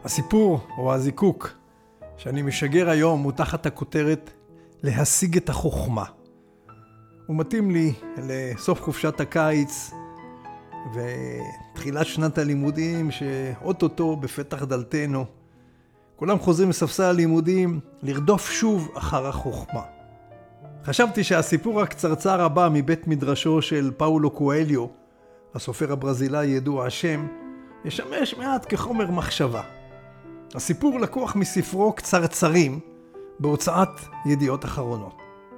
הסיפור או הזיקוק שאני משגר היום הוא תחת הכותרת להשיג את החוכמה. הוא מתאים לי לסוף חופשת הקיץ ותחילת שנת הלימודים שאוטוטו בפתח דלתנו. כולם חוזרים לספסל הלימודים לרדוף שוב אחר החוכמה. חשבתי שהסיפור הקצרצר הבא מבית מדרשו של פאולו קואליו, הסופר הברזילאי ידוע השם, ישמש מעט כחומר מחשבה. הסיפור לקוח מספרו קצרצרים בהוצאת ידיעות אחרונות.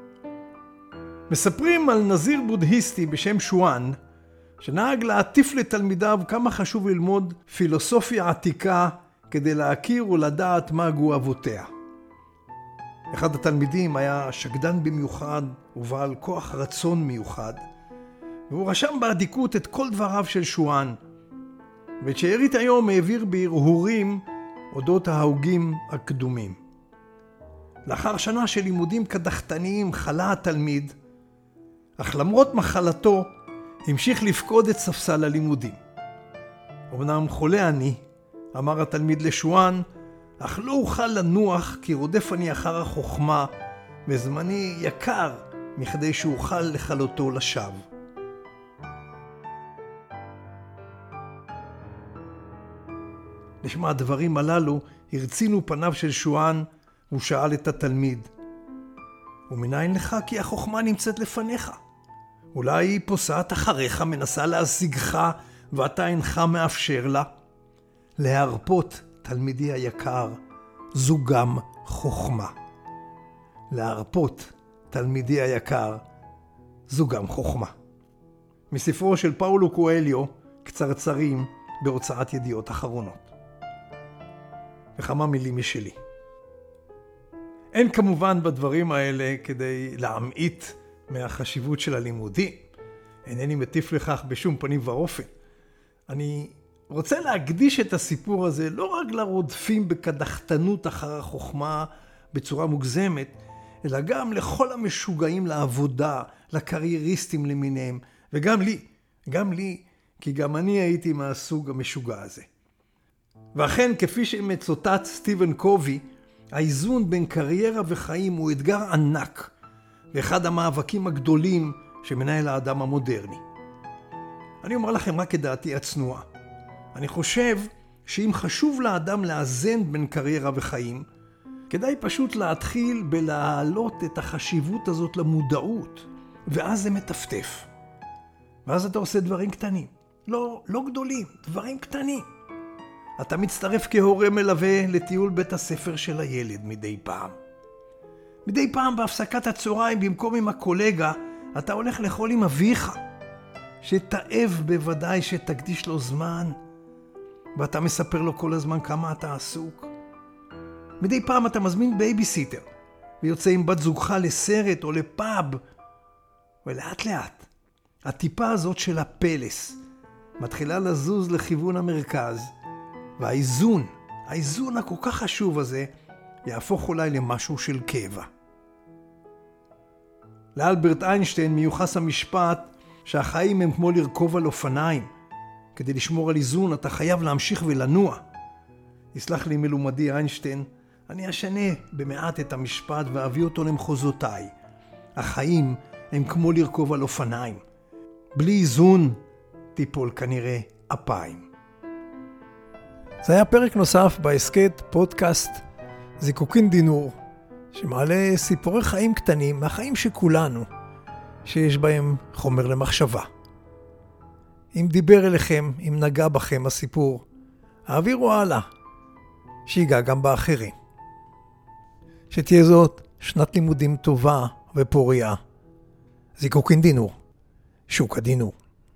מספרים על נזיר בודהיסטי בשם שואן, שנהג להטיף לתלמידיו כמה חשוב ללמוד פילוסופיה עתיקה כדי להכיר ולדעת מה גו אבותיה. אחד התלמידים היה שקדן במיוחד ובעל כוח רצון מיוחד, והוא רשם באדיקות את כל דבריו של שואן, ואת שארית היום העביר בהרהורים אודות ההוגים הקדומים. לאחר שנה של לימודים קדחתניים חלה התלמיד, אך למרות מחלתו המשיך לפקוד את ספסל הלימודים. אמנם חולה אני, אמר התלמיד לשואן, אך לא אוכל לנוח כי רודף אני אחר החוכמה, וזמני יקר מכדי שאוכל לכלותו לשווא. לשמע הדברים הללו הרצינו פניו של שואן, הוא שאל את התלמיד, ומניין לך כי החוכמה נמצאת לפניך? אולי היא פוסעת אחריך, מנסה להשיגך ואתה אינך מאפשר לה? להרפות, תלמידי היקר, זו גם חוכמה. להרפות, תלמידי היקר, זו גם חוכמה. מספרו של פאולו קואליו, קצרצרים בהוצאת ידיעות אחרונות. וכמה מילים משלי. אין כמובן בדברים האלה כדי להמעיט מהחשיבות של הלימודים. אינני מטיף לכך בשום פנים ואופן. אני רוצה להקדיש את הסיפור הזה לא רק לרודפים בקדחתנות אחר החוכמה בצורה מוגזמת, אלא גם לכל המשוגעים לעבודה, לקרייריסטים למיניהם, וגם לי, כי גם אני הייתי מהסוג המשוגע הזה. ואכן, כפי שמצוטט סטיבן קובי, האיזון בין קריירה וחיים הוא אתגר ענק, ואחד המאבקים הגדולים שמנהל האדם המודרני. אני אומר לכם רק את דעתי הצנועה. אני חושב שאם חשוב לאדם לאזן בין קריירה וחיים, כדאי פשוט להתחיל בלהעלות את החשיבות הזאת למודעות, ואז זה מטפטף. ואז אתה עושה דברים קטנים. לא גדולים, דברים קטנים. אתה מצטרף כהורה מלווה לטיול בית הספר של הילד מדי פעם. מדי פעם בהפסקת הצהריים במקום עם הקולגה, אתה הולך לאכול עם אביך, שתאב בוודאי שתקדיש לו זמן, ואתה מספר לו כל הזמן כמה אתה עסוק. מדי פעם אתה מזמין בייביסיטר, ויוצא עם בת זוגך לסרט או לפאב, ולאט לאט, הטיפה הזאת של הפלס, מתחילה לזוז לכיוון המרכז, והאיזון הכל כך חשוב הזה, יהפוך אולי למשהו של קבע. לאלברט איינשטיין מיוחס המשפט שהחיים הם כמו לרכוב על אופניים. כדי לשמור על איזון אתה חייב להמשיך ולנוע. יסלח לי מלומדי איינשטיין, אני אשנה במעט את המשפט ואביא אותו למחוזותיי. החיים הם כמו לרכוב על אופניים. בלי איזון תיפול כנראה אפיים. זה היה פרק נוסף בהסכת פודקאסט זיקוקין דינור, שמעלה סיפורי חיים קטנים מהחיים שכולנו, שיש בהם חומר למחשבה. אם דיבר אליכם, אם נגע בכם הסיפור, העבירו הלאה, שיגע גם באחרים. שתהיה זאת שנת לימודים טובה ופוריה. זיקוקין דינור, שוק הדינור.